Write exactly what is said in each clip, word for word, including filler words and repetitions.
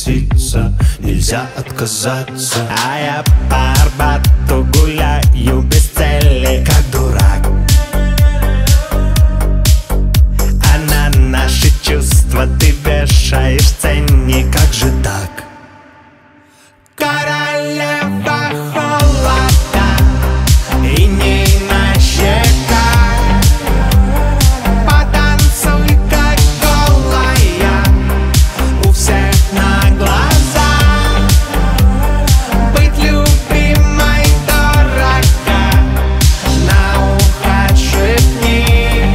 согласиться, нельзя отказаться. А я по Арбату гуляю без цели, как дурак. А на наши чувства ты вешаешь ценник. Как же так? Королева холода и не на щеках. Потанцуй, как голая, у всех на глазах. Быть любимой дорого, на ухо шепни.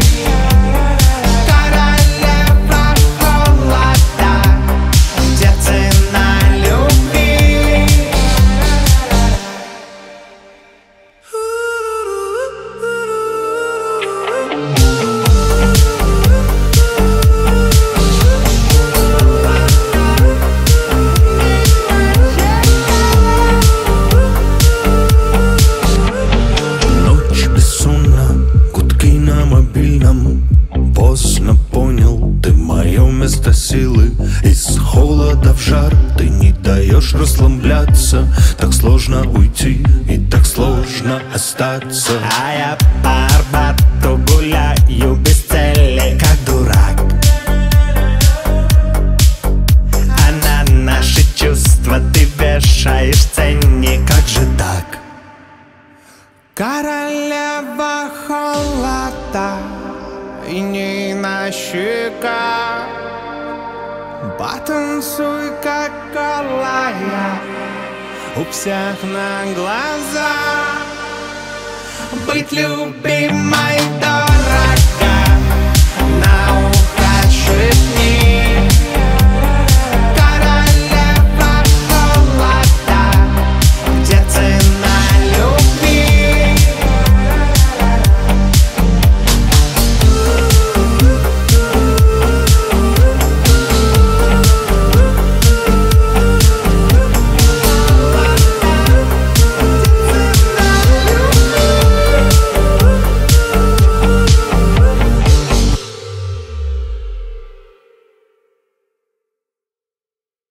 Королева холода, где цена любви? Ночь бессонна, гудки на мобильном. Поздно понял, ты мое место силы. Из холода в жар ты не даешь расслабляться. Так сложно уйти и так сложно остаться. А я по Арбату гуляю без цели, как дурак. а на наши чувства ты вешаешь ценник. Как же так? Королева холода и не на щеках. Потанцуй, как голая, у всех на глазах. Быть любимой дорогой,